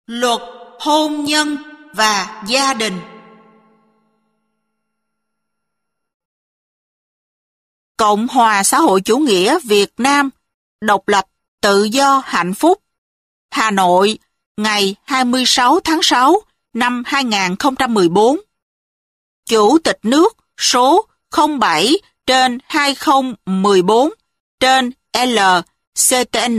Luật hôn nhân và gia đình. Cộng hòa xã hội chủ nghĩa Việt Nam, độc lập, tự do, hạnh phúc. Hà Nội, ngày 26 tháng 6 năm 2014. Chủ tịch nước số 07/2014/LCTN.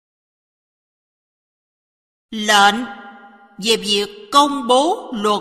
Lệnh về việc công bố luật.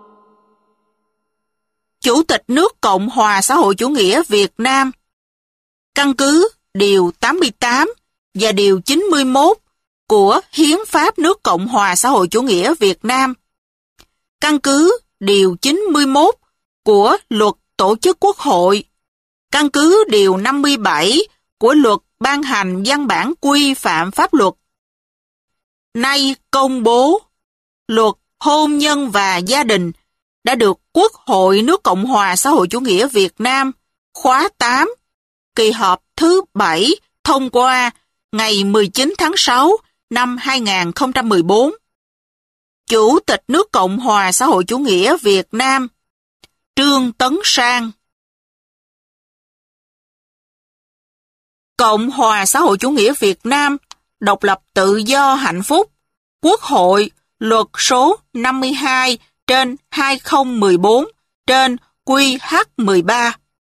Chủ tịch nước Cộng hòa xã hội chủ nghĩa Việt Nam, căn cứ Điều 88 và Điều 91 của Hiến pháp nước Cộng hòa xã hội chủ nghĩa Việt Nam, căn cứ Điều 91 của Luật Tổ chức Quốc hội, căn cứ Điều 57 của Luật ban hành văn bản quy phạm pháp luật. Nay công bố, Luật hôn nhân và gia đình đã được Quốc hội nước Cộng hòa xã hội chủ nghĩa Việt Nam khóa 8, kỳ họp thứ 7 thông qua ngày 19 tháng 6 năm 2014. Chủ tịch nước Cộng hòa xã hội chủ nghĩa Việt Nam Trương Tấn Sang. Cộng hòa xã hội chủ nghĩa Việt Nam, độc lập, tự do, hạnh phúc. Quốc hội, luật số 52/2014/QH13.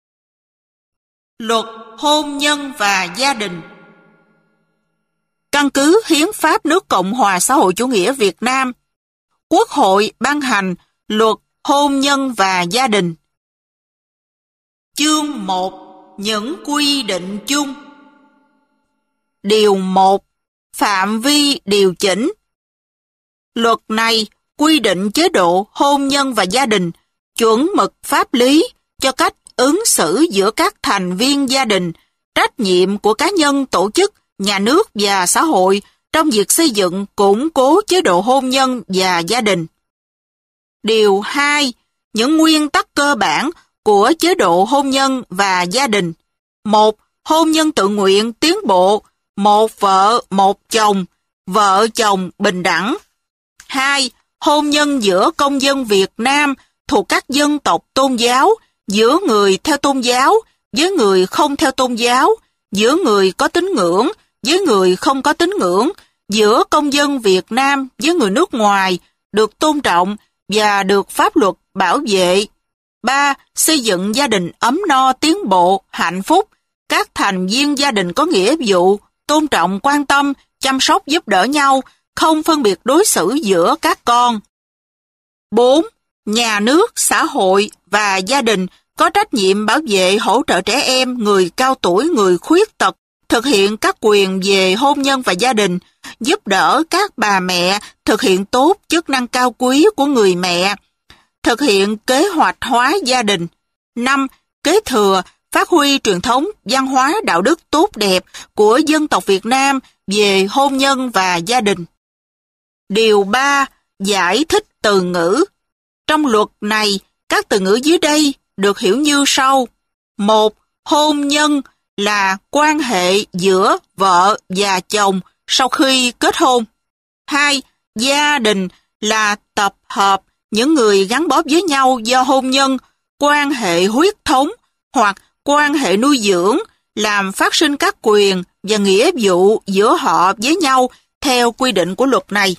Luật hôn nhân và gia đình. Căn cứ Hiến pháp nước Cộng hòa xã hội chủ nghĩa Việt Nam, Quốc hội ban hành Luật hôn nhân và gia đình. Chương 1. Những quy định chung. Điều 1. Phạm vi điều chỉnh. Luật này quy định chế độ hôn nhân và gia đình, chuẩn mực pháp lý cho cách ứng xử giữa các thành viên gia đình, trách nhiệm của cá nhân, tổ chức, nhà nước và xã hội trong việc xây dựng, củng cố chế độ hôn nhân và gia đình. Điều 2. Những nguyên tắc cơ bản của chế độ hôn nhân và gia đình. 1. Hôn nhân tự nguyện tiến bộ, một vợ, một chồng, vợ chồng bình đẳng. 2. Hôn nhân giữa công dân Việt Nam thuộc các dân tộc tôn giáo, giữa người theo tôn giáo với người không theo tôn giáo, giữa người có tín ngưỡng với người không có tín ngưỡng, giữa công dân Việt Nam với người nước ngoài, được tôn trọng và được pháp luật bảo vệ. 3. Xây dựng gia đình ấm no, tiến bộ, hạnh phúc. Các thành viên gia đình có nghĩa vụ tôn trọng, quan tâm, chăm sóc, giúp đỡ nhau, không phân biệt đối xử giữa các con. 4. Nhà nước, xã hội và gia đình có trách nhiệm bảo vệ, hỗ trợ trẻ em, người cao tuổi, người khuyết tật, thực hiện các quyền về hôn nhân và gia đình, giúp đỡ các bà mẹ thực hiện tốt chức năng cao quý của người mẹ, thực hiện kế hoạch hóa gia đình. 5. Kế thừa, phát huy truyền thống văn hóa đạo đức tốt đẹp của dân tộc Việt Nam về hôn nhân và gia đình. Điều 3. Giải thích từ ngữ. Trong luật này, các từ ngữ dưới đây được hiểu như sau. 1. Hôn nhân là quan hệ giữa vợ và chồng sau khi kết hôn. 2. Gia đình là tập hợp những người gắn bó với nhau do hôn nhân, quan hệ huyết thống hoặc quan hệ nuôi dưỡng, làm phát sinh các quyền và nghĩa vụ giữa họ với nhau theo quy định của luật này.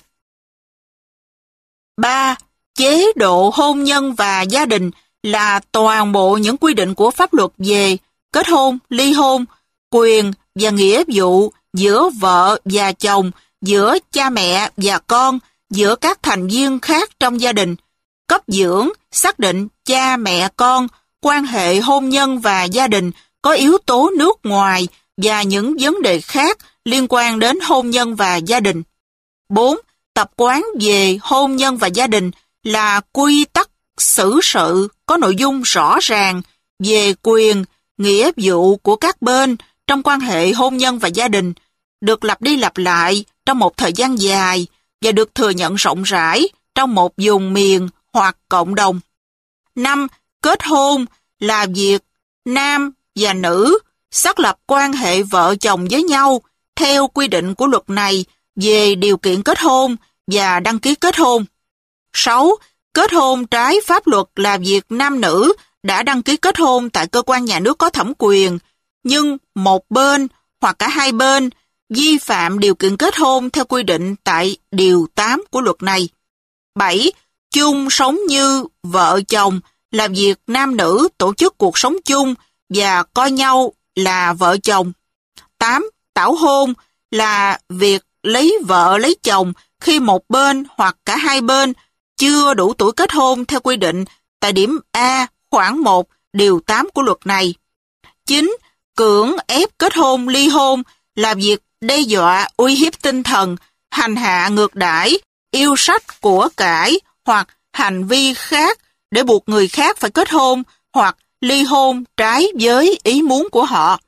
3. Chế độ hôn nhân và gia đình là toàn bộ những quy định của pháp luật về kết hôn, ly hôn, quyền và nghĩa vụ giữa vợ và chồng, giữa cha mẹ và con, giữa các thành viên khác trong gia đình, cấp dưỡng, xác định cha mẹ con, quan hệ hôn nhân và gia đình có yếu tố nước ngoài và những vấn đề khác liên quan đến hôn nhân và gia đình. 4. Tập quán về hôn nhân và gia đình là quy tắc xử sự có nội dung rõ ràng về quyền, nghĩa vụ của các bên trong quan hệ hôn nhân và gia đình, được lặp đi lặp lại trong một thời gian dài và được thừa nhận rộng rãi trong một vùng miền hoặc cộng đồng. 5. Kết hôn là việc nam và nữ xác lập quan hệ vợ chồng với nhau theo quy định của luật này về điều kiện kết hôn và đăng ký kết hôn. 6. Kết hôn trái pháp luật là việc nam nữ đã đăng ký kết hôn tại cơ quan nhà nước có thẩm quyền, nhưng một bên hoặc cả hai bên vi phạm điều kiện kết hôn theo quy định tại Điều 8 của luật này. 7. Chung sống như vợ chồng là việc nam nữ tổ chức cuộc sống chung và coi nhau là vợ chồng. 8. Tảo hôn là việc lấy vợ lấy chồng khi một bên hoặc cả hai bên chưa đủ tuổi kết hôn theo quy định tại điểm A khoản 1 điều 8 của luật này. 9. Cưỡng ép kết hôn ly hôn là việc đe dọa uy hiếp tinh thần, hành hạ ngược đãi, yêu sách của cải hoặc hành vi khác để buộc người khác phải kết hôn hoặc ly hôn trái với ý muốn của họ.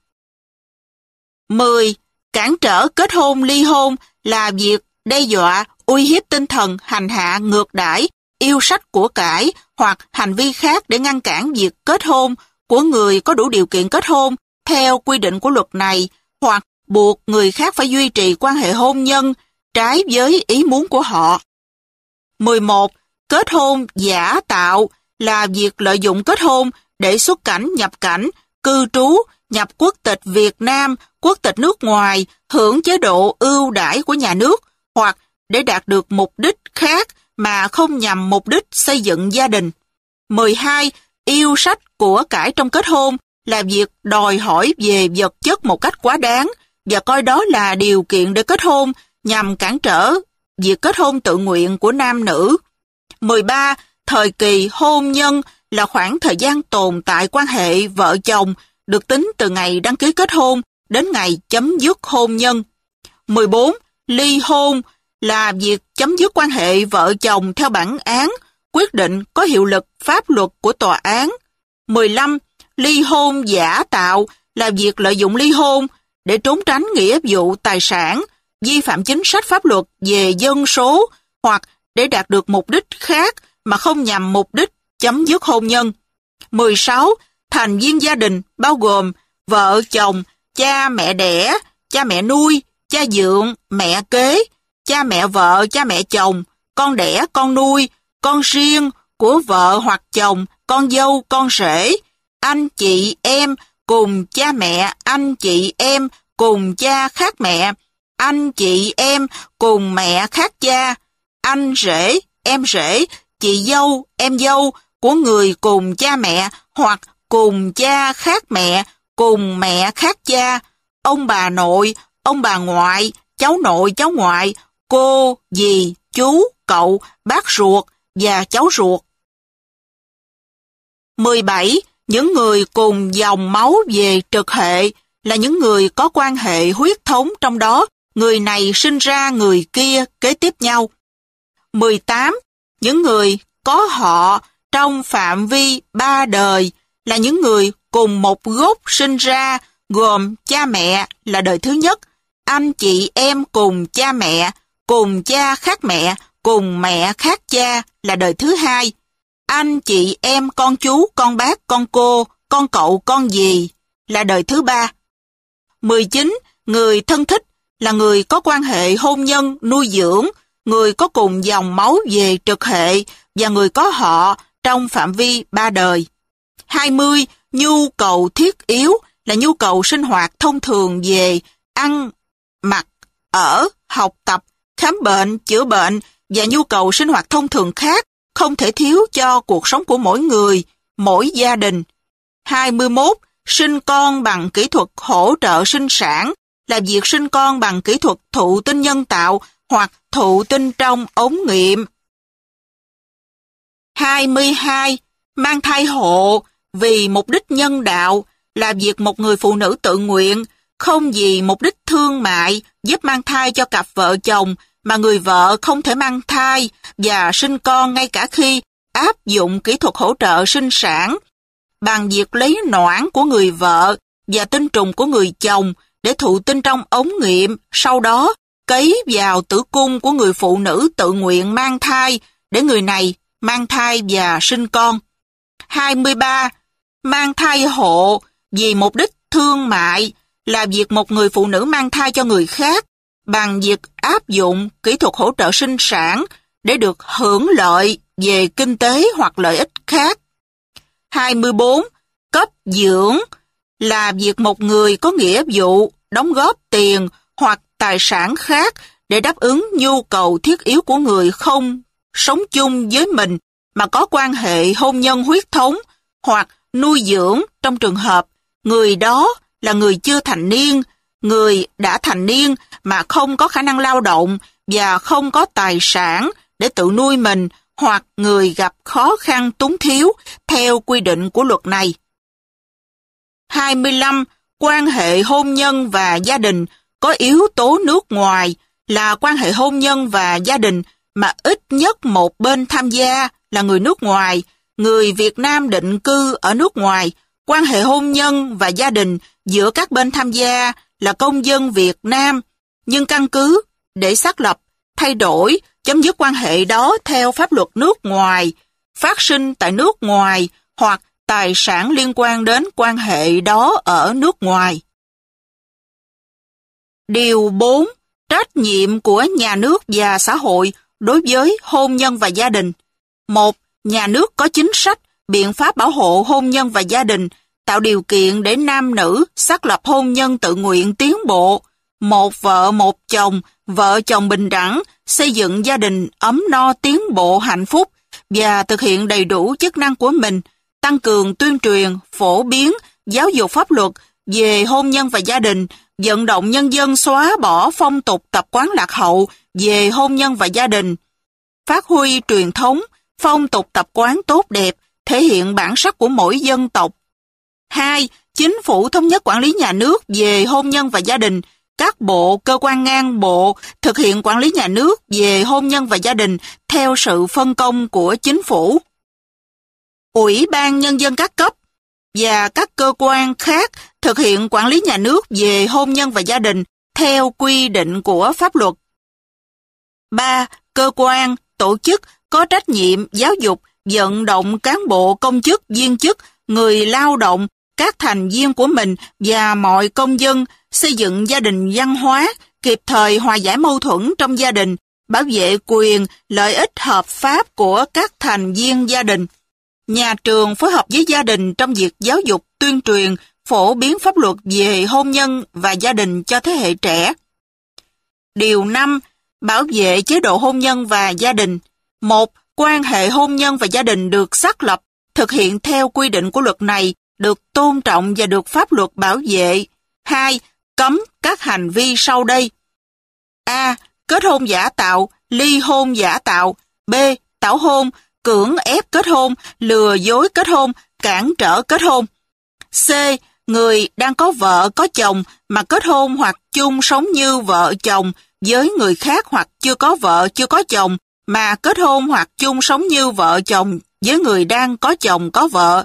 10. Cản trở kết hôn ly hôn là việc đe dọa, uy hiếp tinh thần, hành hạ, ngược đãi, yêu sách của cải hoặc hành vi khác để ngăn cản việc kết hôn của người có đủ điều kiện kết hôn theo quy định của luật này hoặc buộc người khác phải duy trì quan hệ hôn nhân trái với ý muốn của họ. 11. Kết hôn giả tạo là việc lợi dụng kết hôn để xuất cảnh, nhập cảnh, cư trú, nhập quốc tịch Việt Nam, quốc tịch nước ngoài, hưởng chế độ ưu đãi của nhà nước hoặc để đạt được mục đích khác mà không nhằm mục đích xây dựng gia đình. 12. Yêu sách của cải trong kết hôn là việc đòi hỏi về vật chất một cách quá đáng và coi đó là điều kiện để kết hôn nhằm cản trở việc kết hôn tự nguyện của nam nữ. 13. Thời kỳ hôn nhân là khoảng thời gian tồn tại quan hệ vợ chồng được tính từ ngày đăng ký kết hôn đến ngày chấm dứt hôn nhân. 14. Ly hôn là việc chấm dứt quan hệ vợ chồng theo bản án, quyết định có hiệu lực pháp luật của tòa án. 15. Ly hôn giả tạo là việc lợi dụng ly hôn để trốn tránh nghĩa vụ tài sản, vi phạm chính sách pháp luật về dân số hoặc để đạt được mục đích khác mà không nhằm mục đích chấm dứt hôn nhân. 16. Thành viên gia đình bao gồm vợ chồng, cha mẹ đẻ, cha mẹ nuôi, cha dượng, mẹ kế, cha mẹ vợ, cha mẹ chồng, con đẻ, con nuôi, con riêng của vợ hoặc chồng, con dâu, con rể, anh chị em cùng cha mẹ, anh chị em cùng cha khác mẹ, anh chị em cùng mẹ khác cha, anh rể, em rể, chị dâu, em dâu của người cùng cha mẹ hoặc cùng cha khác mẹ, cùng mẹ khác cha, ông bà nội, ông bà ngoại, cháu nội, cháu ngoại, cô, dì, chú, cậu, bác ruột và cháu ruột. 17. Những người cùng dòng máu về trực hệ là những người có quan hệ huyết thống, trong đó người này sinh ra người kia kế tiếp nhau. 18. Những người có họ trong phạm vi 3 đời là những người cùng một gốc sinh ra, gồm cha mẹ là đời thứ nhất, anh chị em cùng cha khác mẹ, cùng mẹ khác cha là đời thứ hai, anh chị em con chú, con bác, con cô, con cậu, con dì là đời thứ ba. 19. Người thân thích là người có quan hệ hôn nhân nuôi dưỡng, người có cùng dòng máu về trực hệ và người có họ trong phạm vi 3 đời. 20. Nhu cầu thiết yếu là nhu cầu sinh hoạt thông thường về ăn, mặc, ở, học tập, khám bệnh, chữa bệnh và nhu cầu sinh hoạt thông thường khác không thể thiếu cho cuộc sống của mỗi người, mỗi gia đình. 21. Sinh con bằng kỹ thuật hỗ trợ sinh sản là việc sinh con bằng kỹ thuật thụ tinh nhân tạo hoặc thụ tinh trong ống nghiệm. 22. Mang thai hộ vì mục đích nhân đạo là việc một người phụ nữ tự nguyện, không vì mục đích thương mại, giúp mang thai cho cặp vợ chồng mà người vợ không thể mang thai và sinh con ngay cả khi áp dụng kỹ thuật hỗ trợ sinh sản, bằng việc lấy noãn của người vợ và tinh trùng của người chồng để thụ tinh trong ống nghiệm, sau đó cấy vào tử cung của người phụ nữ tự nguyện mang thai để người này mang thai và sinh con. 23. Mang thai hộ vì mục đích thương mại là việc một người phụ nữ mang thai cho người khác bằng việc áp dụng kỹ thuật hỗ trợ sinh sản để được hưởng lợi về kinh tế hoặc lợi ích khác. 24. Cấp dưỡng là việc một người có nghĩa vụ đóng góp tiền hoặc tài sản khác để đáp ứng nhu cầu thiết yếu của người không sống chung với mình mà có quan hệ hôn nhân huyết thống, hoặc nuôi dưỡng trong trường hợp người đó là người chưa thành niên, người đã thành niên mà không có khả năng lao động và không có tài sản để tự nuôi mình, hoặc người gặp khó khăn túng thiếu theo quy định của luật này. 25. Quan hệ hôn nhân và gia đình có yếu tố nước ngoài là quan hệ hôn nhân và gia đình mà ít nhất một bên tham gia là người nước ngoài, người Việt Nam định cư ở nước ngoài. Quan hệ hôn nhân và gia đình giữa các bên tham gia là công dân Việt Nam, nhưng căn cứ để xác lập, thay đổi, chấm dứt quan hệ đó theo pháp luật nước ngoài, phát sinh tại nước ngoài hoặc tài sản liên quan đến quan hệ đó ở nước ngoài. Điều 4. Trách nhiệm của nhà nước và xã hội đối với hôn nhân và gia đình. 1. Nhà nước có chính sách, biện pháp bảo hộ hôn nhân và gia đình, tạo điều kiện để nam nữ xác lập hôn nhân tự nguyện tiến bộ, một vợ một chồng, vợ chồng bình đẳng, xây dựng gia đình ấm no tiến bộ hạnh phúc và thực hiện đầy đủ chức năng của mình, tăng cường tuyên truyền, phổ biến, giáo dục pháp luật về hôn nhân và gia đình, vận động nhân dân xóa bỏ phong tục tập quán lạc hậu về hôn nhân và gia đình, phát huy truyền thống, phong tục tập quán tốt đẹp, thể hiện bản sắc của mỗi dân tộc. 2. Chính phủ thống nhất quản lý nhà nước về hôn nhân và gia đình, các bộ, cơ quan ngang bộ thực hiện quản lý nhà nước về hôn nhân và gia đình theo sự phân công của chính phủ. Ủy ban Nhân dân các cấp và các cơ quan khác thực hiện quản lý nhà nước về hôn nhân và gia đình theo quy định của pháp luật. 3. Cơ quan, tổ chức có trách nhiệm giáo dục, vận động cán bộ công chức, viên chức, người lao động, các thành viên của mình và mọi công dân xây dựng gia đình văn hóa, kịp thời hòa giải mâu thuẫn trong gia đình, bảo vệ quyền, lợi ích hợp pháp của các thành viên gia đình. Nhà trường phối hợp với gia đình trong việc giáo dục, tuyên truyền, phổ biến pháp luật về hôn nhân và gia đình cho thế hệ trẻ. Điều 5. Bảo vệ chế độ hôn nhân và gia đình. 1. Quan hệ hôn nhân và gia đình được xác lập, thực hiện theo quy định của luật này, được tôn trọng và được pháp luật bảo vệ. 2. Cấm các hành vi sau đây. A. Kết hôn giả tạo, ly hôn giả tạo. B. Tảo hôn, cưỡng ép kết hôn, lừa dối kết hôn, cản trở kết hôn. C. Người đang có vợ có chồng mà kết hôn hoặc chung sống như vợ chồng với người khác, hoặc chưa có vợ chưa có chồng mà kết hôn hoặc chung sống như vợ chồng với người đang có chồng có vợ.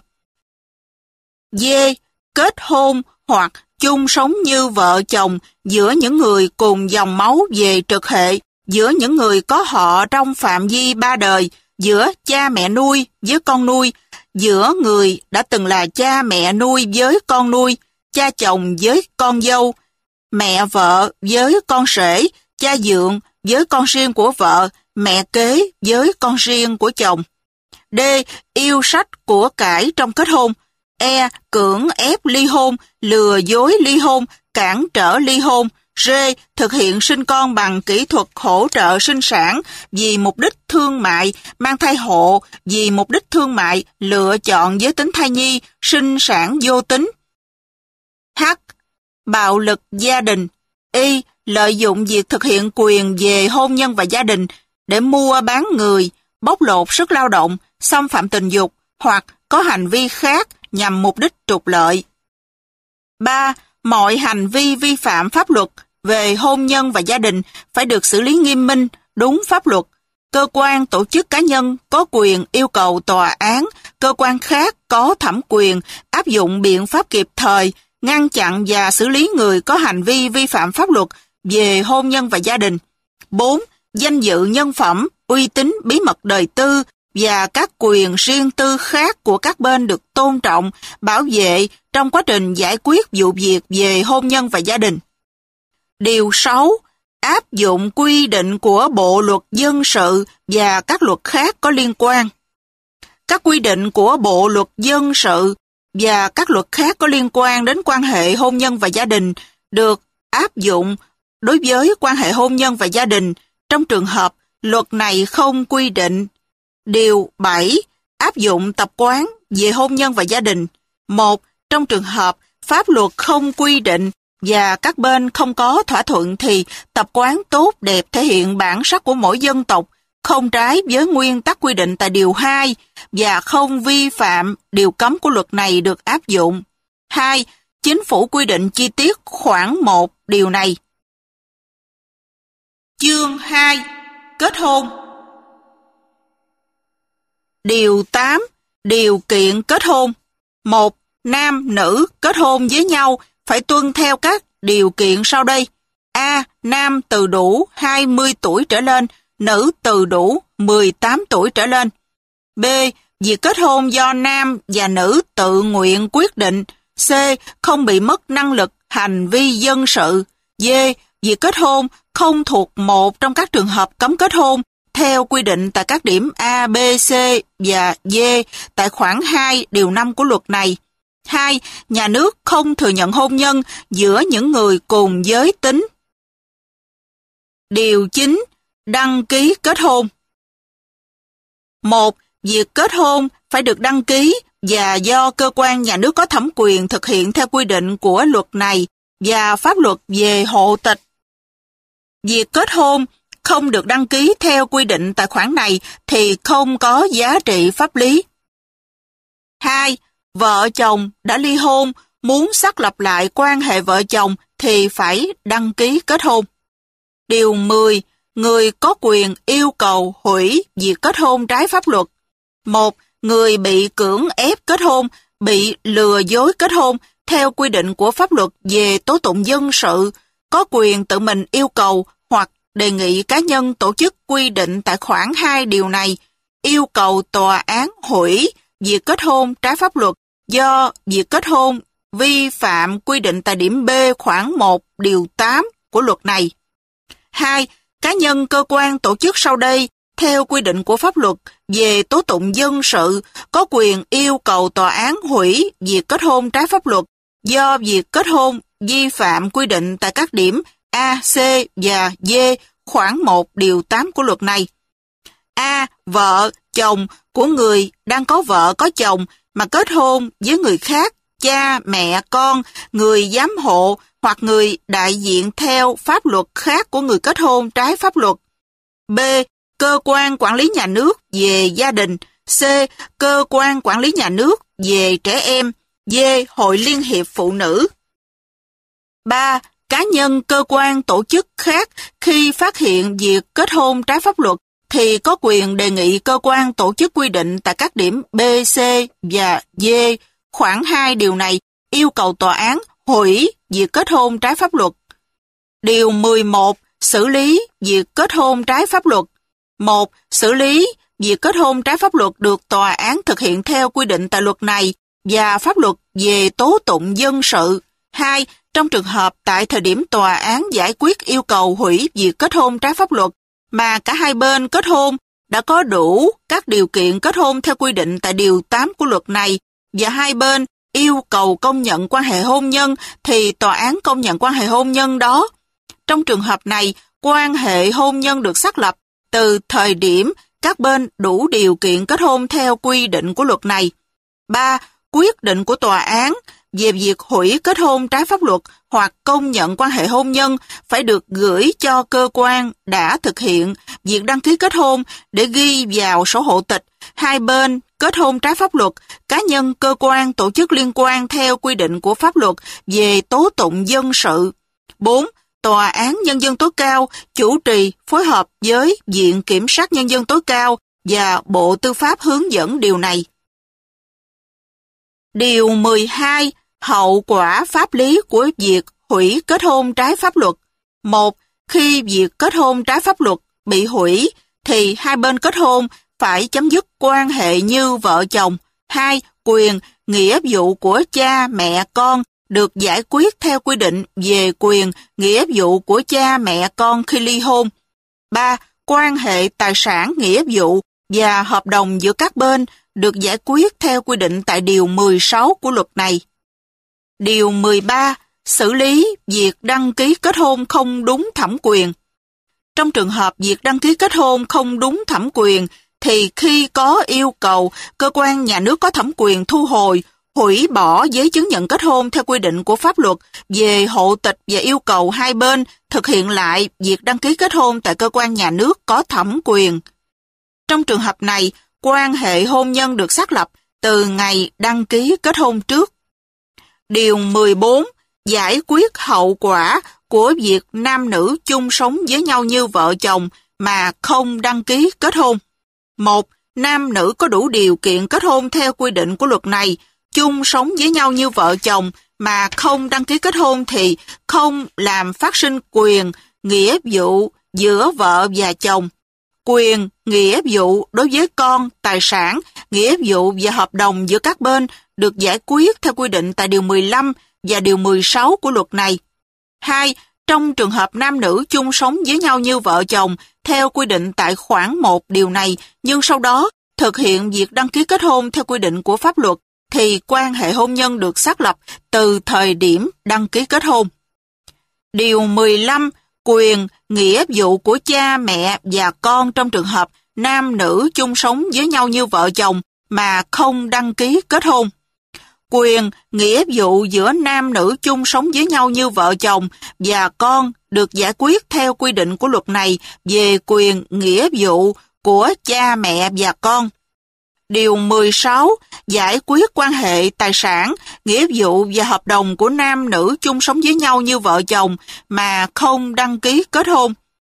D. Kết hôn hoặc chung sống như vợ chồng giữa những người cùng dòng máu về trực hệ, giữa những người có họ trong phạm vi 3 đời, giữa cha mẹ nuôi với con nuôi, giữa người đã từng là cha mẹ nuôi với con nuôi, cha chồng với con dâu, mẹ vợ với con rể, cha dượng với con riêng của vợ, mẹ kế với con riêng của chồng. D. Yêu sách của cải trong kết hôn. E. Cưỡng ép ly hôn, lừa dối ly hôn, cản trở ly hôn. D. Thực hiện sinh con bằng kỹ thuật hỗ trợ sinh sản vì mục đích thương mại, mang thai hộ vì mục đích thương mại, lựa chọn giới tính thai nhi, sinh sản vô tính. H. Bạo lực gia đình. Y. Lợi dụng việc thực hiện quyền về hôn nhân và gia đình để mua bán người, bóc lột sức lao động, xâm phạm tình dục hoặc có hành vi khác nhằm mục đích trục lợi. 3. Mọi hành vi vi phạm pháp luật về hôn nhân và gia đình phải được xử lý nghiêm minh, đúng pháp luật. Cơ quan, tổ chức, cá nhân có quyền yêu cầu tòa án, cơ quan khác có thẩm quyền áp dụng biện pháp kịp thời, ngăn chặn và xử lý người có hành vi vi phạm pháp luật về hôn nhân và gia đình. 4. Danh dự nhân phẩm, uy tín, bí mật đời tư và các quyền riêng tư khác của các bên được tôn trọng, bảo vệ trong quá trình giải quyết vụ việc về hôn nhân và gia đình. Điều 6. áp dụng quy định của Bộ Luật Dân sự và các luật khác có liên quan. Các quy định của Bộ Luật Dân sự và các luật khác có liên quan đến quan hệ hôn nhân và gia đình được áp dụng đối với quan hệ hôn nhân và gia đình trong trường hợp luật này không quy định. Điều 7. Áp dụng tập quán về hôn nhân và gia đình. 1. Trong trường hợp pháp luật không quy định và các bên không có thỏa thuận thì tập quán tốt đẹp thể hiện bản sắc của mỗi dân tộc, không trái với nguyên tắc quy định tại Điều 2 và không vi phạm điều cấm của luật này được áp dụng. 2. Chính phủ quy định chi tiết khoản 1 điều này. Chương 2. Kết hôn. Điều 8. Điều kiện kết hôn. 1. Nam, nữ kết hôn với nhau phải tuân theo các điều kiện sau đây. A. Nam từ đủ 20 tuổi trở lên, nữ từ đủ 18 tuổi trở lên. B. Việc kết hôn do nam và nữ tự nguyện quyết định. C. Không bị mất năng lực hành vi dân sự. D. Việc kết hôn không thuộc một trong các trường hợp cấm kết hôn theo quy định tại các điểm A, B, C và D tại khoản 2 điều 5 của luật này. 2. Nhà nước không thừa nhận hôn nhân giữa những người cùng giới tính. Điều 9. Đăng ký kết hôn. 1. Việc kết hôn phải được đăng ký và do cơ quan nhà nước có thẩm quyền thực hiện theo quy định của luật này và pháp luật về hộ tịch. Việc kết hôn không được đăng ký theo quy định tại khoản này thì không có giá trị pháp lý. 2. Vợ chồng đã ly hôn muốn xác lập lại quan hệ vợ chồng thì phải đăng ký kết hôn. Điều 10. Người có quyền yêu cầu hủy việc kết hôn trái pháp luật. 1. Người bị cưỡng ép kết hôn, bị lừa dối kết hôn theo quy định của pháp luật về tố tụng dân sự, có quyền tự mình yêu cầu hoặc đề nghị cá nhân tổ chức quy định tại khoản 2 điều này, yêu cầu tòa án hủy việc kết hôn trái pháp luật do việc kết hôn vi phạm quy định tại điểm B khoản 1 điều 8 của luật này. 2. Cá nhân cơ quan tổ chức sau đây theo quy định của pháp luật về tố tụng dân sự có quyền yêu cầu tòa án hủy việc kết hôn trái pháp luật do việc kết hôn vi phạm quy định tại các điểm A, C và D khoản 1 điều 8 của luật này. A. Vợ, chồng của người đang có vợ có chồng mà kết hôn với người khác, cha, mẹ, con, người giám hộ hoặc người đại diện theo pháp luật khác của người kết hôn trái pháp luật. B. Cơ quan quản lý nhà nước về gia đình. C. Cơ quan quản lý nhà nước về trẻ em. D. Hội Liên hiệp Phụ nữ. 3. Cá nhân cơ quan tổ chức khác khi phát hiện việc kết hôn trái pháp luật thì có quyền đề nghị cơ quan tổ chức quy định tại các điểm B, C và D khoản 2 điều này yêu cầu tòa án hủy việc kết hôn trái pháp luật. Điều 11. Xử lý việc kết hôn trái pháp luật. 1. Xử lý việc kết hôn trái pháp luật được tòa án thực hiện theo quy định tại luật này và pháp luật về tố tụng dân sự. 2. Trong trường hợp tại thời điểm tòa án giải quyết yêu cầu hủy việc kết hôn trái pháp luật mà cả hai bên kết hôn đã có đủ các điều kiện kết hôn theo quy định tại điều 8 của luật này và hai bên yêu cầu công nhận quan hệ hôn nhân thì tòa án công nhận quan hệ hôn nhân đó. Trong trường hợp này, quan hệ hôn nhân được xác lập từ thời điểm các bên đủ điều kiện kết hôn theo quy định của luật này. 3. Quyết định của tòa án về việc hủy kết hôn trái pháp luật hoặc công nhận quan hệ hôn nhân phải được gửi cho cơ quan đã thực hiện việc đăng ký kết hôn để ghi vào sổ hộ tịch hai bên kết hôn trái pháp luật, cá nhân cơ quan tổ chức liên quan theo quy định của pháp luật về tố tụng dân sự. 4. Tòa án Nhân dân tối cao chủ trì phối hợp với Viện Kiểm sát Nhân dân tối cao và Bộ Tư pháp hướng dẫn điều này. Điều 12. Hậu quả pháp lý của việc hủy kết hôn trái pháp luật. 1. Khi việc kết hôn trái pháp luật bị hủy, thì hai bên kết hôn phải chấm dứt quan hệ như vợ chồng. 2. Quyền, nghĩa vụ của cha, mẹ, con được giải quyết theo quy định về quyền, nghĩa vụ của cha mẹ con khi ly hôn. 3. Quan hệ tài sản, nghĩa vụ và hợp đồng giữa các bên được giải quyết theo quy định tại Điều 16 của luật này. Điều 13. Xử lý việc đăng ký kết hôn không đúng thẩm quyền. Trong trường hợp việc đăng ký kết hôn không đúng thẩm quyền, thì khi có yêu cầu, cơ quan nhà nước có thẩm quyền thu hồi, hủy bỏ giấy chứng nhận kết hôn theo quy định của pháp luật về hộ tịch và yêu cầu hai bên thực hiện lại việc đăng ký kết hôn tại cơ quan nhà nước có thẩm quyền. Trong trường hợp này, quan hệ hôn nhân được xác lập từ ngày đăng ký kết hôn trước. Điều 14. Giải quyết hậu quả của việc nam nữ chung sống với nhau như vợ chồng mà không đăng ký kết hôn. 1. Nam nữ có đủ điều kiện kết hôn theo quy định của luật này, chung sống với nhau như vợ chồng mà không đăng ký kết hôn thì không làm phát sinh quyền, nghĩa vụ giữa vợ và chồng. Quyền, nghĩa vụ đối với con, tài sản, nghĩa vụ và hợp đồng giữa các bên được giải quyết theo quy định tại Điều 15 và Điều 16 của luật này. 2. Trong trường hợp nam nữ chung sống với nhau như vợ chồng theo quy định tại khoản 1 điều này, nhưng sau đó thực hiện việc đăng ký kết hôn theo quy định của pháp luật, thì quan hệ hôn nhân được xác lập từ thời điểm đăng ký kết hôn. Điều 15. Quyền, nghĩa vụ của cha mẹ và con trong trường hợp nam nữ chung sống với nhau như vợ chồng mà không đăng ký kết hôn. Quyền, nghĩa vụ giữa nam nữ chung sống với nhau như vợ chồng và con được giải quyết theo quy định của luật này về quyền, nghĩa vụ của cha mẹ và con. Điều 16. Giải quyết quan hệ tài sản, nghĩa vụ và hợp đồng của nam nữ chung sống với nhau như vợ chồng mà không đăng ký kết hôn.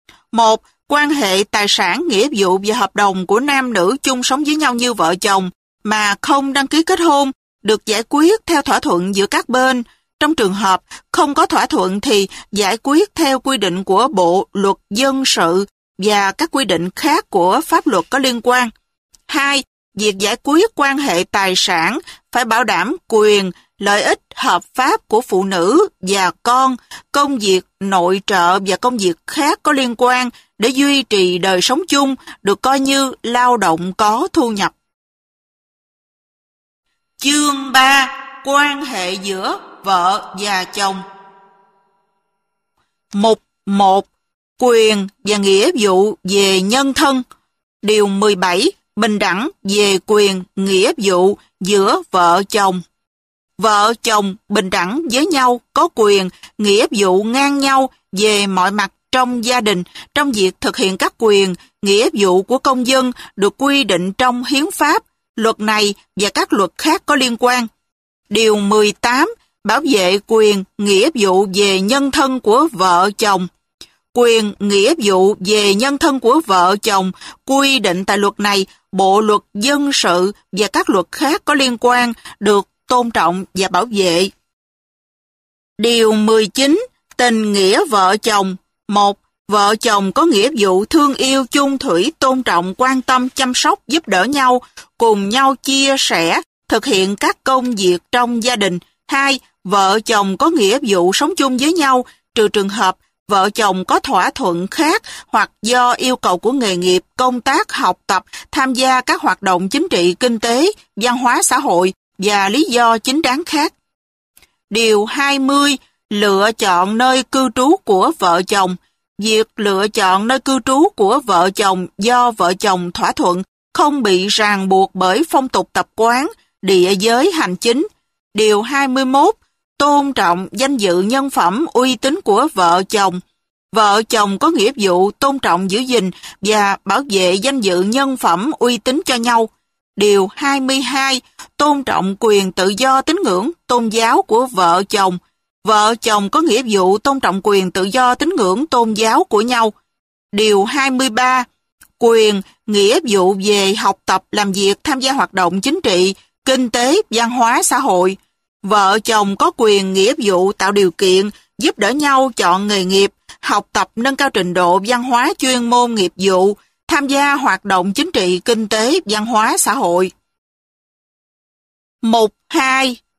1. Quan hệ tài sản, nghĩa vụ và hợp đồng của nam nữ chung sống với nhau như vợ chồng mà không đăng ký kết hôn được giải quyết theo thỏa thuận giữa các bên. Trong trường hợp không có thỏa thuận thì giải quyết theo quy định của Bộ Luật Dân sự và các quy định khác của pháp luật có liên quan. 2. Việc giải quyết quan hệ tài sản phải bảo đảm quyền, lợi ích hợp pháp của phụ nữ và con, công việc nội trợ và công việc khác có liên quan để duy trì đời sống chung được coi như lao động có thu nhập. Chương 3. Quan hệ giữa vợ và chồng. Mục 1. Quyền và nghĩa vụ về nhân thân. Điều 17. Bình đẳng về quyền, nghĩa vụ giữa vợ chồng. Vợ chồng bình đẳng với nhau, có quyền, nghĩa vụ ngang nhau về mọi mặt trong gia đình, trong việc thực hiện các quyền, nghĩa vụ của công dân được quy định trong hiến pháp, luật này và các luật khác có liên quan. Điều 18. Bảo vệ quyền, nghĩa vụ về nhân thân của vợ chồng. Quyền, nghĩa vụ về nhân thân của vợ chồng quy định tại luật này, Bộ Luật Dân sự và các luật khác có liên quan được tôn trọng và bảo vệ. Điều 19. Tình nghĩa vợ chồng. 1. Vợ chồng có nghĩa vụ thương yêu, chung thủy, tôn trọng, quan tâm, chăm sóc, giúp đỡ nhau, cùng nhau chia sẻ, thực hiện các công việc trong gia đình. 2. Vợ chồng có nghĩa vụ sống chung với nhau, trừ trường hợp vợ chồng có thỏa thuận khác hoặc do yêu cầu của nghề nghiệp, công tác, học tập, tham gia các hoạt động chính trị, kinh tế, văn hóa xã hội và lý do chính đáng khác. Điều 20. Lựa chọn nơi cư trú của vợ chồng. Việc lựa chọn nơi cư trú của vợ chồng do vợ chồng thỏa thuận, không bị ràng buộc bởi phong tục tập quán, địa giới hành chính. Điều 21. Tôn trọng danh dự, nhân phẩm, uy tín của vợ chồng. Vợ chồng có nghĩa vụ tôn trọng, giữ gìn và bảo vệ danh dự, nhân phẩm, uy tín cho nhau. Điều 22. Tôn trọng quyền tự do tín ngưỡng, tôn giáo của vợ chồng. Vợ chồng có nghĩa vụ tôn trọng quyền tự do tín ngưỡng, tôn giáo của nhau. Điều 23. Quyền, nghĩa vụ về học tập, làm việc, tham gia hoạt động chính trị, kinh tế, văn hóa, xã hội. Vợ chồng có quyền, nghĩa vụ tạo điều kiện, giúp đỡ nhau chọn nghề nghiệp, học tập, nâng cao trình độ văn hóa, chuyên môn, nghiệp vụ, tham gia hoạt động chính trị, kinh tế, văn hóa, xã hội. Mục 2.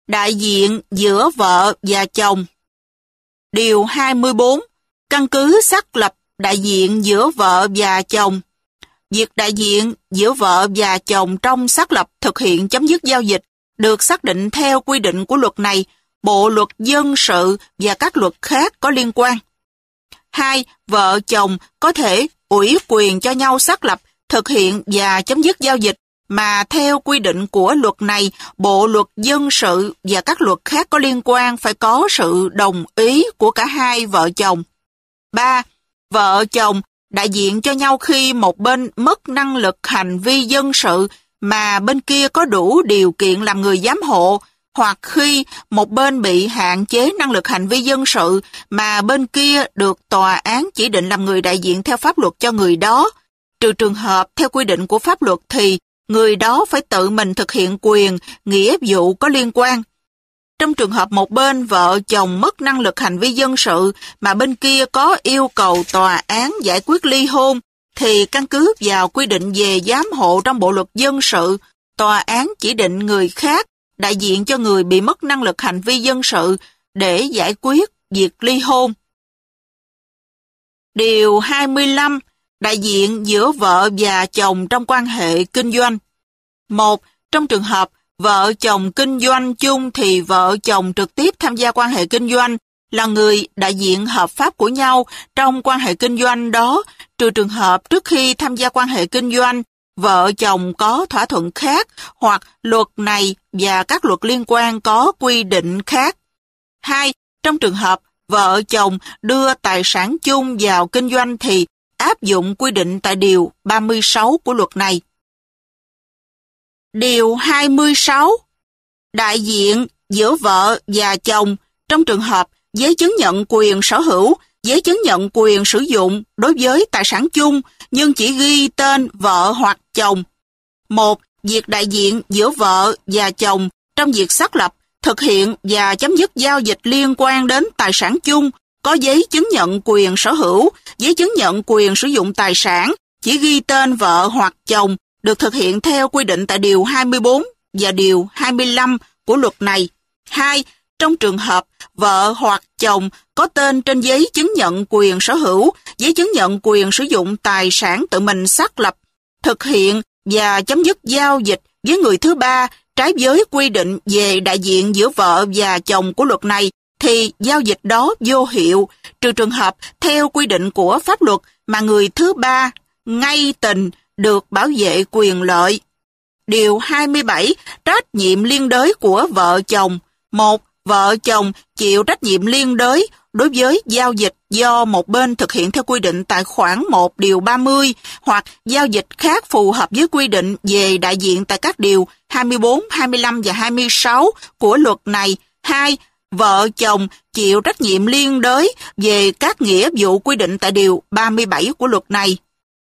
Đại diện giữa vợ và chồng. Điều 24. Căn cứ xác lập đại diện giữa vợ và chồng. Việc đại diện giữa vợ và chồng trong xác lập thực hiện chấm dứt giao dịch được xác định theo quy định của luật này, Bộ luật dân sự và các luật khác có liên quan. 2. Vợ chồng có thể ủy quyền cho nhau xác lập, thực hiện và chấm dứt giao dịch mà theo quy định của luật này, Bộ luật dân sự và các luật khác có liên quan phải có sự đồng ý của cả hai vợ chồng. 3. Vợ chồng đại diện cho nhau khi một bên mất năng lực hành vi dân sự mà bên kia có đủ điều kiện làm người giám hộ, hoặc khi một bên bị hạn chế năng lực hành vi dân sự mà bên kia được tòa án chỉ định làm người đại diện theo pháp luật cho người đó. Trừ trường hợp theo quy định của pháp luật thì người đó phải tự mình thực hiện quyền, nghĩa vụ có liên quan. Trong trường hợp một bên vợ chồng mất năng lực hành vi dân sự mà bên kia có yêu cầu tòa án giải quyết ly hôn, thì căn cứ vào quy định về giám hộ trong Bộ luật dân sự, tòa án chỉ định người khác đại diện cho người bị mất năng lực hành vi dân sự để giải quyết việc ly hôn. Điều 25. Đại diện giữa vợ và chồng trong quan hệ kinh doanh. 1. Trong trường hợp vợ chồng kinh doanh chung thì vợ chồng trực tiếp tham gia quan hệ kinh doanh là người đại diện hợp pháp của nhau trong quan hệ kinh doanh đó, trừ trường hợp trước khi tham gia quan hệ kinh doanh, vợ chồng có thỏa thuận khác hoặc luật này và các luật liên quan có quy định khác. 2. Trong trường hợp vợ chồng đưa tài sản chung vào kinh doanh thì áp dụng quy định tại Điều 36 của luật này. Điều 26. Đại diện giữa vợ và chồng trong trường hợp giấy chứng nhận quyền sở hữu, giấy chứng nhận quyền sử dụng đối với tài sản chung nhưng chỉ ghi tên vợ hoặc chồng. 1. Việc đại diện giữa vợ và chồng trong việc xác lập, thực hiện và chấm dứt giao dịch liên quan đến tài sản chung có giấy chứng nhận quyền sở hữu, giấy chứng nhận quyền sử dụng tài sản chỉ ghi tên vợ hoặc chồng được thực hiện theo quy định tại Điều 24 và Điều 25 của luật này. 2. Trong trường hợp vợ hoặc chồng có tên trên giấy chứng nhận quyền sở hữu, giấy chứng nhận quyền sử dụng tài sản tự mình xác lập, thực hiện và chấm dứt giao dịch với người thứ ba trái với quy định về đại diện giữa vợ và chồng của luật này, thì giao dịch đó vô hiệu, trừ trường hợp theo quy định của pháp luật mà người thứ ba ngay tình được bảo vệ quyền lợi. Điều 27. Trách nhiệm liên đới của vợ chồng. 1. Vợ chồng chịu trách nhiệm liên đới đối với giao dịch do một bên thực hiện theo quy định tại khoản 1 Điều 30 hoặc giao dịch khác phù hợp với quy định về đại diện tại các Điều 24, 25 và 26 của luật này. 2. Vợ chồng chịu trách nhiệm liên đới về các nghĩa vụ quy định tại Điều 37 của luật này.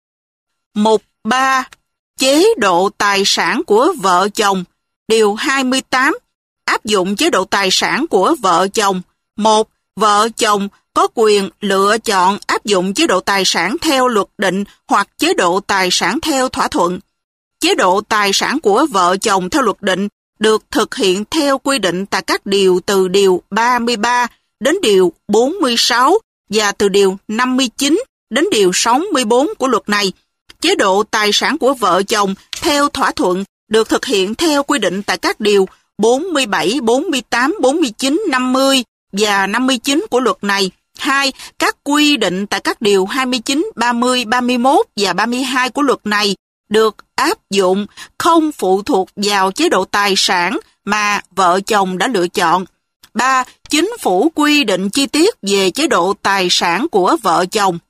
Mục 3. Chế độ tài sản của vợ chồng. Điều 28. Áp dụng chế độ tài sản của vợ chồng. 1. Vợ chồng có quyền lựa chọn áp dụng chế độ tài sản theo luật định hoặc chế độ tài sản theo thỏa thuận. Chế độ tài sản của vợ chồng theo luật định được thực hiện theo quy định tại các điều từ Điều 33 đến Điều 46 và từ Điều 59 đến Điều 64 của luật này. Chế độ tài sản của vợ chồng theo thỏa thuận được thực hiện theo quy định tại các Điều 47, 48, 49, 50 và 59 của luật này. 2. Các quy định tại các Điều 29, 30, 31 và 32 của luật này được áp dụng không phụ thuộc vào chế độ tài sản mà vợ chồng đã lựa chọn. 3. Chính phủ quy định chi tiết về chế độ tài sản của vợ chồng.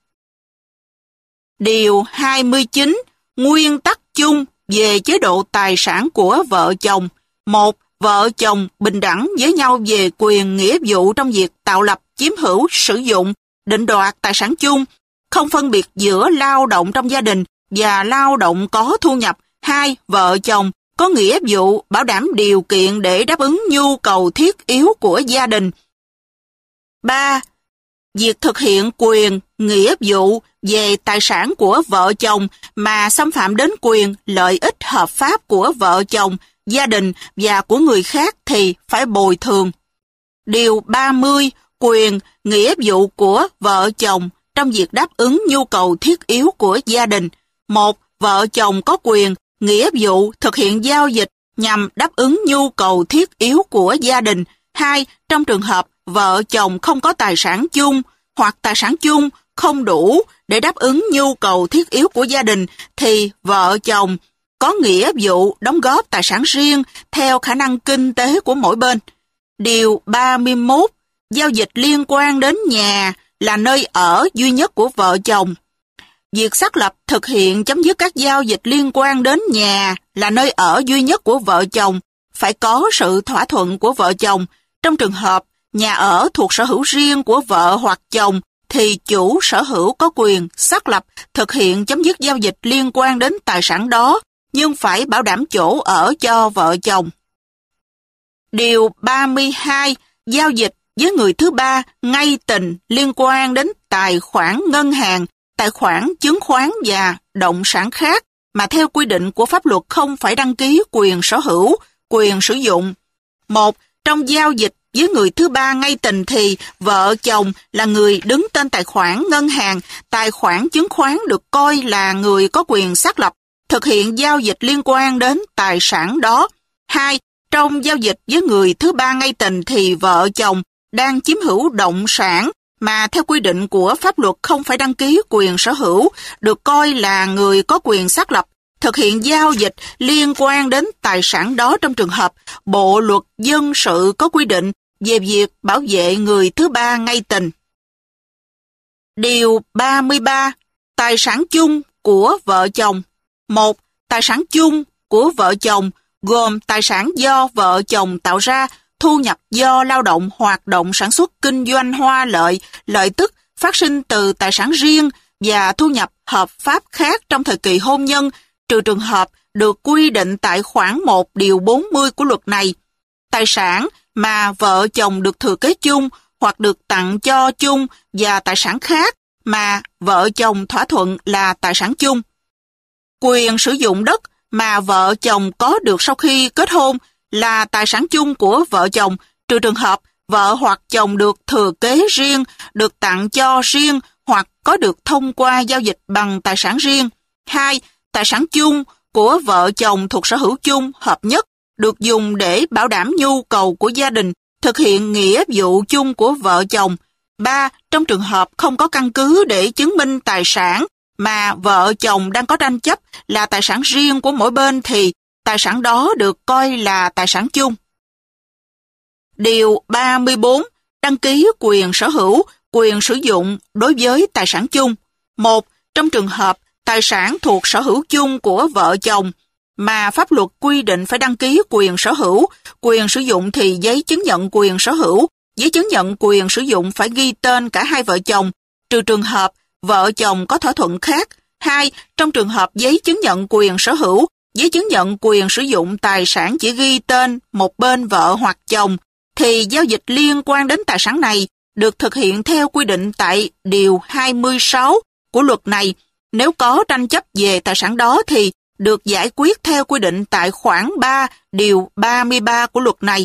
Điều 29. Nguyên tắc chung về chế độ tài sản của vợ chồng. 1. Vợ chồng bình đẳng với nhau về quyền nghĩa vụ trong việc tạo lập, chiếm hữu, sử dụng, định đoạt tài sản chung, không phân biệt giữa lao động trong gia đình và lao động có thu nhập. 2. Vợ chồng có nghĩa vụ bảo đảm điều kiện để đáp ứng nhu cầu thiết yếu của gia đình. 3. Việc thực hiện quyền, nghĩa vụ về tài sản của vợ chồng mà xâm phạm đến quyền, lợi ích hợp pháp của vợ chồng gia đình và của người khác thì phải bồi thường. Điều 30. Quyền, nghĩa vụ của vợ chồng trong việc đáp ứng nhu cầu thiết yếu của gia đình. 1. Vợ chồng có quyền, nghĩa vụ thực hiện giao dịch nhằm đáp ứng nhu cầu thiết yếu của gia đình. 2. Trong trường hợp vợ chồng không có tài sản chung hoặc tài sản chung không đủ để đáp ứng nhu cầu thiết yếu của gia đình thì vợ chồng có nghĩa vụ đóng góp tài sản riêng theo khả năng kinh tế của mỗi bên. Điều 31. Giao dịch liên quan đến nhà là nơi ở duy nhất của vợ chồng. Việc xác lập thực hiện chấm dứt các giao dịch liên quan đến nhà là nơi ở duy nhất của vợ chồng phải có sự thỏa thuận của vợ chồng. Trong trường hợp nhà ở thuộc sở hữu riêng của vợ hoặc chồng thì chủ sở hữu có quyền xác lập thực hiện chấm dứt giao dịch liên quan đến tài sản đó, nhưng phải bảo đảm chỗ ở cho vợ chồng. Điều 32. Giao dịch với người thứ ba ngay tình liên quan đến tài khoản ngân hàng, tài khoản chứng khoán và động sản khác mà theo quy định của pháp luật không phải đăng ký quyền sở hữu, quyền sử dụng. 1. Trong giao dịch với người thứ ba ngay tình thì vợ chồng là người đứng tên tài khoản ngân hàng, tài khoản chứng khoán được coi là người có quyền xác lập thực hiện giao dịch liên quan đến tài sản đó. 2. Trong giao dịch với người thứ ba ngay tình thì vợ chồng đang chiếm hữu động sản mà theo quy định của pháp luật không phải đăng ký quyền sở hữu, được coi là người có quyền xác lập thực hiện giao dịch liên quan đến tài sản đó trong trường hợp Bộ luật dân sự có quy định về việc bảo vệ người thứ ba ngay tình. Điều 33. Tài sản chung của vợ chồng. 1. Tài sản chung của vợ chồng gồm tài sản do vợ chồng tạo ra, thu nhập do lao động hoạt động sản xuất kinh doanh hoa lợi, lợi tức phát sinh từ tài sản riêng và thu nhập hợp pháp khác trong thời kỳ hôn nhân, trừ trường hợp được quy định tại khoản 1 điều 40 của luật này. Tài sản mà vợ chồng được thừa kế chung hoặc được tặng cho chung và tài sản khác mà vợ chồng thỏa thuận là tài sản chung. Quyền sử dụng đất mà vợ chồng có được sau khi kết hôn là tài sản chung của vợ chồng, trừ trường hợp vợ hoặc chồng được thừa kế riêng, được tặng cho riêng hoặc có được thông qua giao dịch bằng tài sản riêng. 2. Tài sản chung của vợ chồng thuộc sở hữu chung hợp nhất được dùng để bảo đảm nhu cầu của gia đình, thực hiện nghĩa vụ chung của vợ chồng. 3. Trong trường hợp không có căn cứ để chứng minh tài sản mà vợ chồng đang có tranh chấp là tài sản riêng của mỗi bên thì tài sản đó được coi là tài sản chung. Điều 34. Đăng ký quyền sở hữu, quyền sử dụng đối với tài sản chung. 1. Trong trường hợp tài sản thuộc sở hữu chung của vợ chồng mà pháp luật quy định phải đăng ký quyền sở hữu, quyền sử dụng thì giấy chứng nhận quyền sở hữu, giấy chứng nhận quyền sử dụng phải ghi tên cả hai vợ chồng, trừ trường hợp vợ chồng có thỏa thuận khác. 2. Trong trường hợp giấy chứng nhận quyền sở hữu, giấy chứng nhận quyền sử dụng tài sản chỉ ghi tên một bên vợ hoặc chồng, thì giao dịch liên quan đến tài sản này được thực hiện theo quy định tại Điều 26 của luật này. Nếu có tranh chấp về tài sản đó thì được giải quyết theo quy định tại khoản 3 Điều 33 của luật này.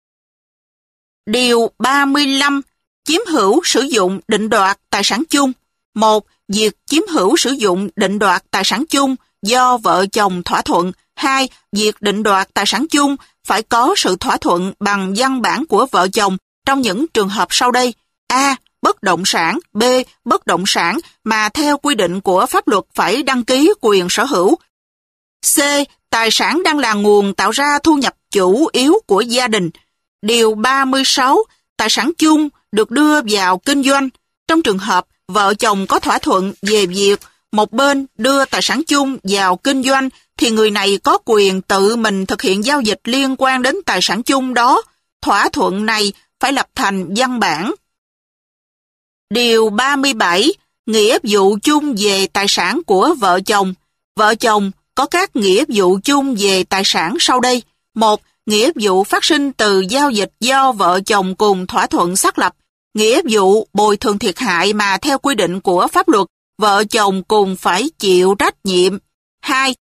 Điều 35. Chiếm hữu sử dụng định đoạt tài sản chung. 1. Việc chiếm hữu sử dụng định đoạt tài sản chung do vợ chồng thỏa thuận. 2. Việc định đoạt tài sản chung phải có sự thỏa thuận bằng văn bản của vợ chồng trong những trường hợp sau đây. A. Bất động sản. B. Bất động sản mà theo quy định của pháp luật phải đăng ký quyền sở hữu. C. Tài sản đang là nguồn tạo ra thu nhập chủ yếu của gia đình. Điều 36. Tài sản chung được đưa vào kinh doanh. Trong trường hợp vợ chồng có thỏa thuận về việc một bên đưa tài sản chung vào kinh doanh thì người này có quyền tự mình thực hiện giao dịch liên quan đến tài sản chung đó. Thỏa thuận này phải lập thành văn bản. Điều 37. Nghĩa vụ chung về tài sản của vợ chồng. Vợ chồng có các nghĩa vụ chung về tài sản sau đây. 1. Nghĩa vụ phát sinh từ giao dịch do vợ chồng cùng thỏa thuận xác lập. Nghĩa vụ bồi thường thiệt hại mà theo quy định của pháp luật vợ chồng cùng phải chịu trách nhiệm. 2.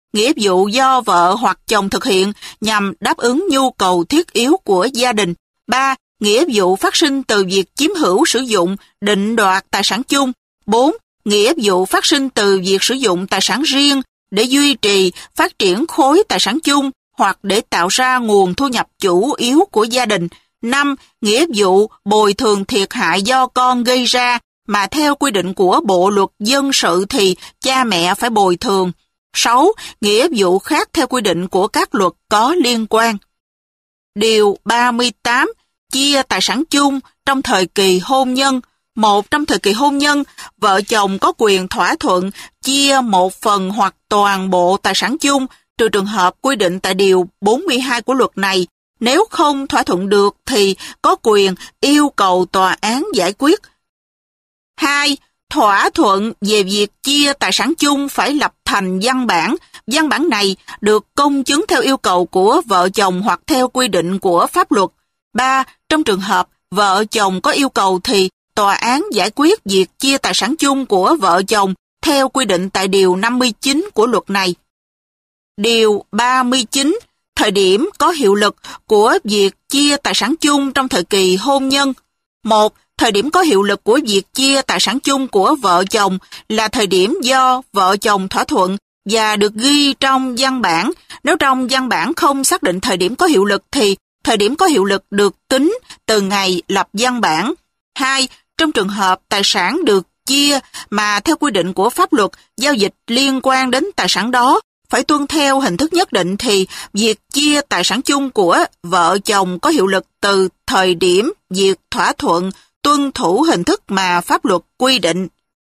nghĩa vụ do vợ hoặc chồng thực hiện nhằm đáp ứng nhu cầu thiết yếu của gia đình. 3. Nghĩa vụ phát sinh từ việc chiếm hữu sử dụng, định đoạt tài sản chung. 4. Nghĩa vụ phát sinh từ việc sử dụng tài sản riêng để duy trì, phát triển khối tài sản chung hoặc để tạo ra nguồn thu nhập chủ yếu của gia đình. 5. Nghĩa vụ bồi thường thiệt hại do con gây ra mà theo quy định của Bộ Luật Dân sự thì cha mẹ phải bồi thường. 6. Nghĩa vụ khác theo quy định của các luật có liên quan. Điều 38. Chia tài sản chung trong thời kỳ hôn nhân. 1. Trong thời kỳ hôn nhân, vợ chồng có quyền thỏa thuận chia một phần hoặc toàn bộ tài sản chung, trừ trường hợp quy định tại Điều 42 của luật này. Nếu không thỏa thuận được thì có quyền yêu cầu tòa án giải quyết. 2. Thỏa thuận về việc chia tài sản chung phải lập thành văn bản. Văn bản này được công chứng theo yêu cầu của vợ chồng hoặc theo quy định của pháp luật. 3. Trong trường hợp vợ chồng có yêu cầu thì tòa án giải quyết việc chia tài sản chung của vợ chồng theo quy định tại Điều 59 của luật này. Điều 39. Thời điểm có hiệu lực của việc chia tài sản chung trong thời kỳ hôn nhân. 1. Thời điểm có hiệu lực của việc chia tài sản chung của vợ chồng là thời điểm do vợ chồng thỏa thuận và được ghi trong văn bản. Nếu trong văn bản không xác định thời điểm có hiệu lực thì thời điểm có hiệu lực được tính từ ngày lập văn bản. 2. Trong trường hợp tài sản được chia mà theo quy định của pháp luật, giao dịch liên quan đến tài sản đó phải tuân theo hình thức nhất định thì việc chia tài sản chung của vợ chồng có hiệu lực từ thời điểm việc thỏa thuận tuân thủ hình thức mà pháp luật quy định.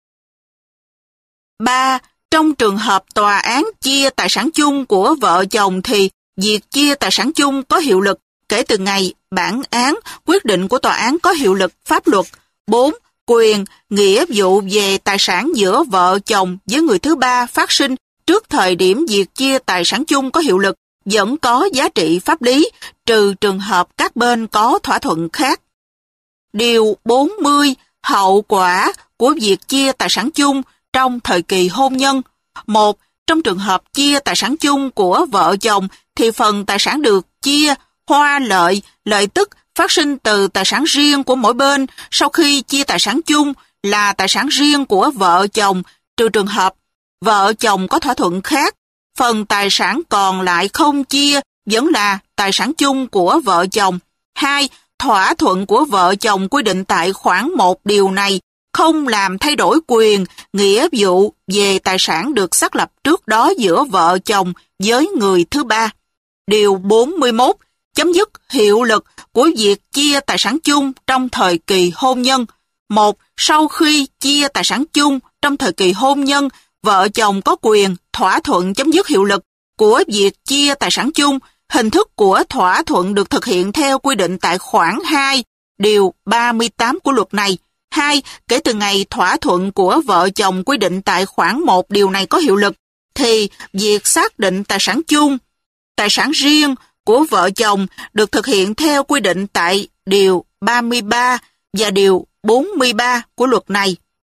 3. Trong trường hợp tòa án chia tài sản chung của vợ chồng thì việc chia tài sản chung có hiệu lực kể từ ngày bản án quyết định của tòa án có hiệu lực pháp luật. 4. Quyền, nghĩa vụ về tài sản giữa vợ chồng với người thứ ba phát sinh trước thời điểm việc chia tài sản chung có hiệu lực vẫn có giá trị pháp lý, trừ trường hợp các bên có thỏa thuận khác. Điều 40. Hậu quả của việc chia tài sản chung trong thời kỳ hôn nhân. 1. Trong trường hợp chia tài sản chung của vợ chồng thì phần tài sản được chia, hoa lợi, lợi tức phát sinh từ tài sản riêng của mỗi bên sau khi chia tài sản chung là tài sản riêng của vợ chồng, trừ trường hợp vợ chồng có thỏa thuận khác. Phần tài sản còn lại không chia vẫn là tài sản chung của vợ chồng. 2. Thỏa thuận của vợ chồng quy định tại khoản 1 điều này không làm thay đổi quyền, nghĩa vụ về tài sản được xác lập trước đó giữa vợ chồng với người thứ ba. Điều 41. Chấm dứt hiệu lực của việc chia tài sản chung trong thời kỳ hôn nhân. 1. Sau khi chia tài sản chung trong thời kỳ hôn nhân, vợ chồng có quyền thỏa thuận chấm dứt hiệu lực của việc chia tài sản chung. Hình thức của thỏa thuận được thực hiện theo quy định tại khoản 2, điều 38 của luật này. 2. Kể từ ngày thỏa thuận của vợ chồng quy định tại khoản 1 điều này có hiệu lực, thì việc xác định tài sản chung, tài sản riêng của vợ chồng được thực hiện theo quy định tại điều 33 và điều 43 của luật này.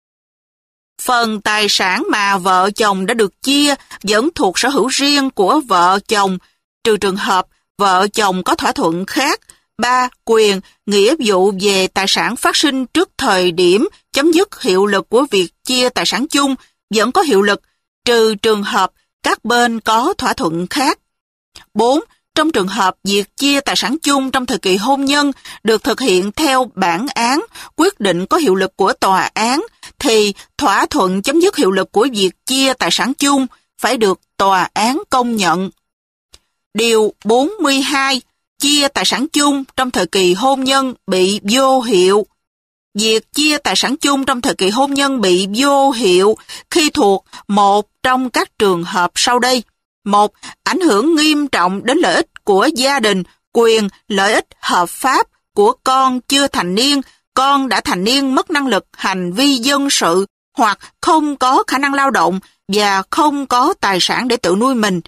Phần tài sản mà vợ chồng đã được chia vẫn thuộc sở hữu riêng của vợ chồng, trừ trường hợp vợ chồng có thỏa thuận khác. 3. Quyền, nghĩa vụ về tài sản phát sinh trước thời điểm chấm dứt hiệu lực của việc chia tài sản chung vẫn có hiệu lực, trừ trường hợp các bên có thỏa thuận khác. 4. Trong trường hợp việc chia tài sản chung trong thời kỳ hôn nhân được thực hiện theo bản án, quyết định có hiệu lực của tòa án, thì thỏa thuận chấm dứt hiệu lực của việc chia tài sản chung phải được tòa án công nhận. Điều 42. Chia tài sản chung trong thời kỳ hôn nhân bị vô hiệu. Việc chia tài sản chung trong thời kỳ hôn nhân bị vô hiệu khi thuộc một trong các trường hợp sau đây. 1. Ảnh hưởng nghiêm trọng đến lợi ích của gia đình, quyền, lợi ích hợp pháp của con chưa thành niên, con đã thành niên mất năng lực hành vi dân sự hoặc không có khả năng lao động và không có tài sản để tự nuôi mình.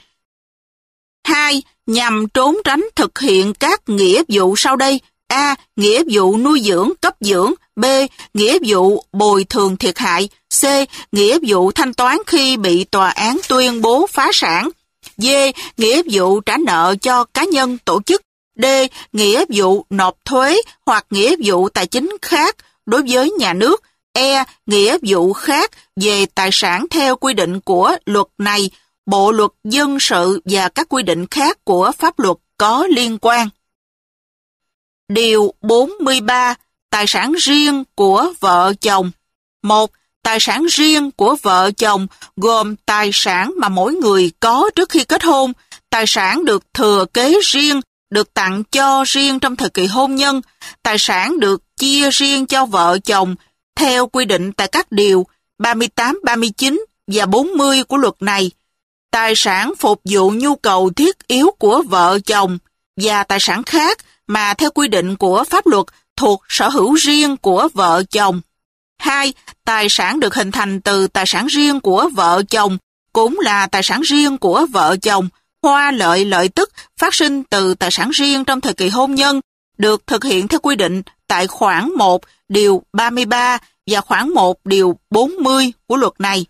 2. Nhằm trốn tránh thực hiện các nghĩa vụ sau đây. A. Nghĩa vụ nuôi dưỡng, cấp dưỡng. B. Nghĩa vụ bồi thường thiệt hại. C. Nghĩa vụ thanh toán khi bị tòa án tuyên bố phá sản. D. Nghĩa vụ trả nợ cho cá nhân tổ chức. D. Nghĩa vụ nộp thuế hoặc nghĩa vụ tài chính khác đối với nhà nước. E. Nghĩa vụ khác về tài sản theo quy định của luật này, Bộ luật dân sự và các quy định khác của pháp luật có liên quan. Điều 43. Tài sản riêng của vợ chồng. 1. Tài sản riêng của vợ chồng gồm tài sản mà mỗi người có trước khi kết hôn, tài sản được thừa kế riêng, được tặng cho riêng trong thời kỳ hôn nhân, tài sản được chia riêng cho vợ chồng theo quy định tại các điều 38, 39 và 40 của luật này, tài sản phục vụ nhu cầu thiết yếu của vợ chồng và tài sản khác mà theo quy định của pháp luật thuộc sở hữu riêng của vợ chồng. 2. Tài sản được hình thành từ tài sản riêng của vợ chồng cũng là tài sản riêng của vợ chồng. Hoa lợi lợi tức phát sinh từ tài sản riêng trong thời kỳ hôn nhân được thực hiện theo quy định tại khoản 1 điều 33 và khoản 1 điều 40 của luật này.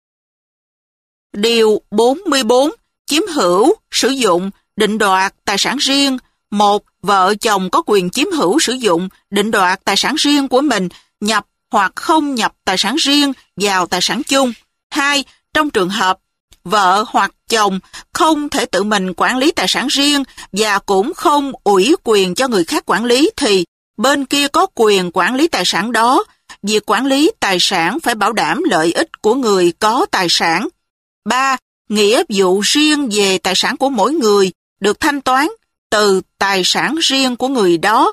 Điều 44. Chiếm hữu, sử dụng, định đoạt tài sản riêng. 1. Vợ chồng có quyền chiếm hữu, sử dụng, định đoạt tài sản riêng của mình, nhập hoặc không nhập tài sản riêng vào tài sản chung. 2. Trong trường hợp vợ hoặc chồng không thể tự mình quản lý tài sản riêng và cũng không ủy quyền cho người khác quản lý thì bên kia có quyền quản lý tài sản đó. Việc quản lý tài sản phải bảo đảm lợi ích của người có tài sản. 3. Nghĩa vụ riêng về tài sản của mỗi người được thanh toán từ tài sản riêng của người đó.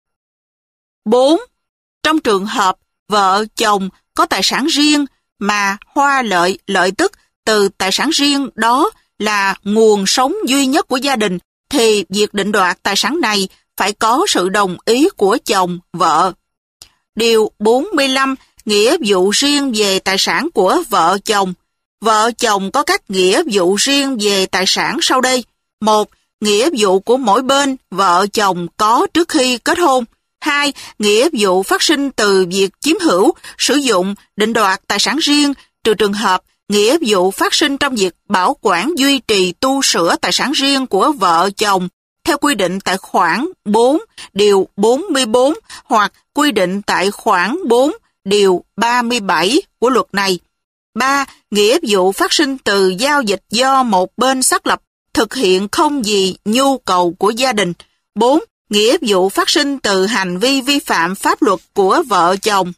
4. Trong trường hợp vợ chồng có tài sản riêng mà hoa lợi lợi tức từ tài sản riêng đó là nguồn sống duy nhất của gia đình thì việc định đoạt tài sản này phải có sự đồng ý của chồng, vợ. Điều 45. Nghĩa vụ riêng về tài sản của vợ chồng. Vợ chồng có các nghĩa vụ riêng về tài sản sau đây. 1. Nghĩa vụ của mỗi bên vợ chồng có trước khi kết hôn. 2. Nghĩa vụ phát sinh từ việc chiếm hữu, sử dụng, định đoạt tài sản riêng, trừ trường hợp nghĩa vụ phát sinh trong việc bảo quản, duy trì, tu sửa tài sản riêng của vợ chồng theo quy định tại khoản 4 điều 44 hoặc quy định tại khoản 4 điều 37 của luật này. 3. Nghĩa vụ phát sinh từ giao dịch do một bên xác lập thực hiện không vì nhu cầu của gia đình. 4. Nghĩa vụ phát sinh từ hành vi vi phạm pháp luật của vợ chồng.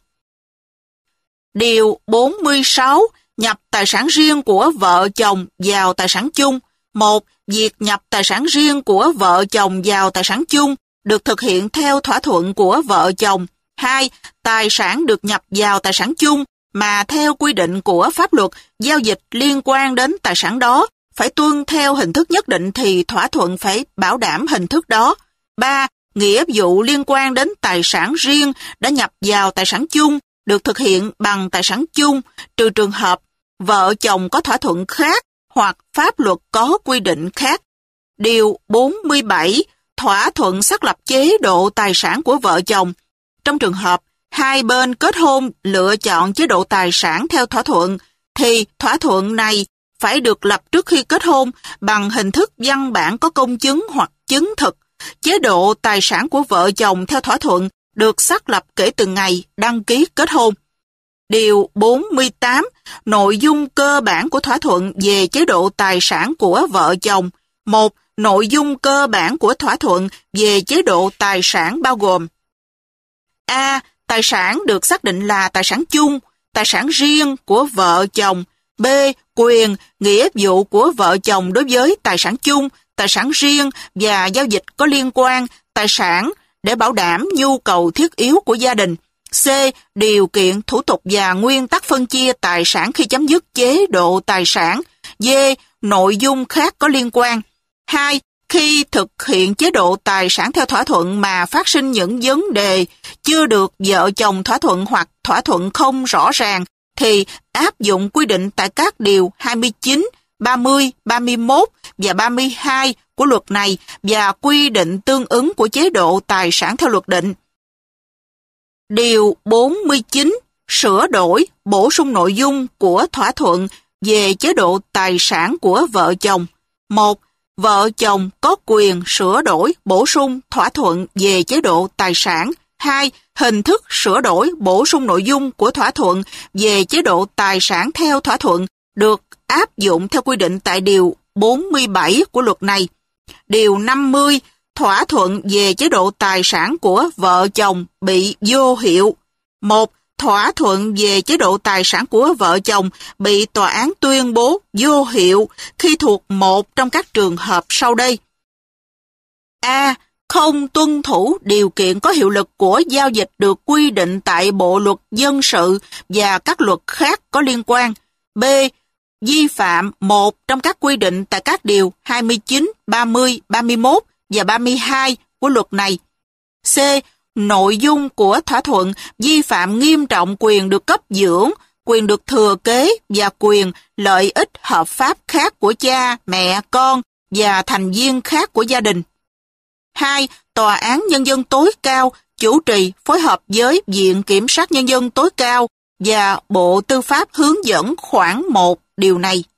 Điều 46. Nhập tài sản riêng của vợ chồng vào tài sản chung. 1. Việc nhập tài sản riêng của vợ chồng vào tài sản chung được thực hiện theo thỏa thuận của vợ chồng. 2. Tài sản được nhập vào tài sản chung mà theo quy định của pháp luật, giao dịch liên quan đến tài sản đó phải tuân theo hình thức nhất định thì thỏa thuận phải bảo đảm hình thức đó. 3. Nghĩa vụ liên quan đến tài sản riêng đã nhập vào tài sản chung được thực hiện bằng tài sản chung, trừ trường hợp vợ chồng có thỏa thuận khác hoặc pháp luật có quy định khác. Điều 47. Thỏa thuận xác lập chế độ tài sản của vợ chồng. Trong trường hợp hai bên kết hôn lựa chọn chế độ tài sản theo thỏa thuận, thì thỏa thuận này phải được lập trước khi kết hôn bằng hình thức văn bản có công chứng hoặc chứng thực. Chế độ tài sản của vợ chồng theo thỏa thuận được xác lập kể từ ngày đăng ký kết hôn. Điều 48. Nội dung cơ bản của thỏa thuận về chế độ tài sản của vợ chồng. 1. Nội dung cơ bản của thỏa thuận về chế độ tài sản bao gồm: A. Tài sản được xác định là tài sản chung, tài sản riêng của vợ chồng. B. Quyền, nghĩa vụ của vợ chồng đối với tài sản chung, tài sản riêng và giao dịch có liên quan, tài sản để bảo đảm nhu cầu thiết yếu của gia đình. C. Điều kiện, thủ tục và nguyên tắc phân chia tài sản khi chấm dứt chế độ tài sản. D. Nội dung khác có liên quan. 2. Khi thực hiện chế độ tài sản theo thỏa thuận mà phát sinh những vấn đề chưa được vợ chồng thỏa thuận hoặc thỏa thuận không rõ ràng, thì áp dụng quy định tại các điều 29, 30, 31 và 32 của luật này và quy định tương ứng của chế độ tài sản theo luật định. Điều 49. Sửa đổi, bổ sung nội dung của thỏa thuận về chế độ tài sản của vợ chồng. 1. Vợ chồng có quyền sửa đổi, bổ sung thỏa thuận về chế độ tài sản. 2. Hình thức sửa đổi, bổ sung nội dung của thỏa thuận về chế độ tài sản theo thỏa thuận được áp dụng theo quy định tại Điều 47 của luật này. Điều 50. Thỏa thuận về chế độ tài sản của vợ chồng bị vô hiệu. 1. Thỏa thuận về chế độ tài sản của vợ chồng bị tòa án tuyên bố vô hiệu khi thuộc một trong các trường hợp sau đây. A. Không tuân thủ điều kiện có hiệu lực của giao dịch được quy định tại Bộ Luật Dân sự và các luật khác có liên quan. B. Vi phạm một trong các quy định tại các điều 29, 30, 31 và 32 của luật này. C. Nội dung của thỏa thuận vi phạm nghiêm trọng quyền được cấp dưỡng, quyền được thừa kế và quyền lợi ích hợp pháp khác của cha, mẹ, con và thành viên khác của gia đình. 2. Tòa án Nhân dân tối cao chủ trì phối hợp với Viện Kiểm sát Nhân dân tối cao và Bộ Tư pháp hướng dẫn khoản 1 điều này.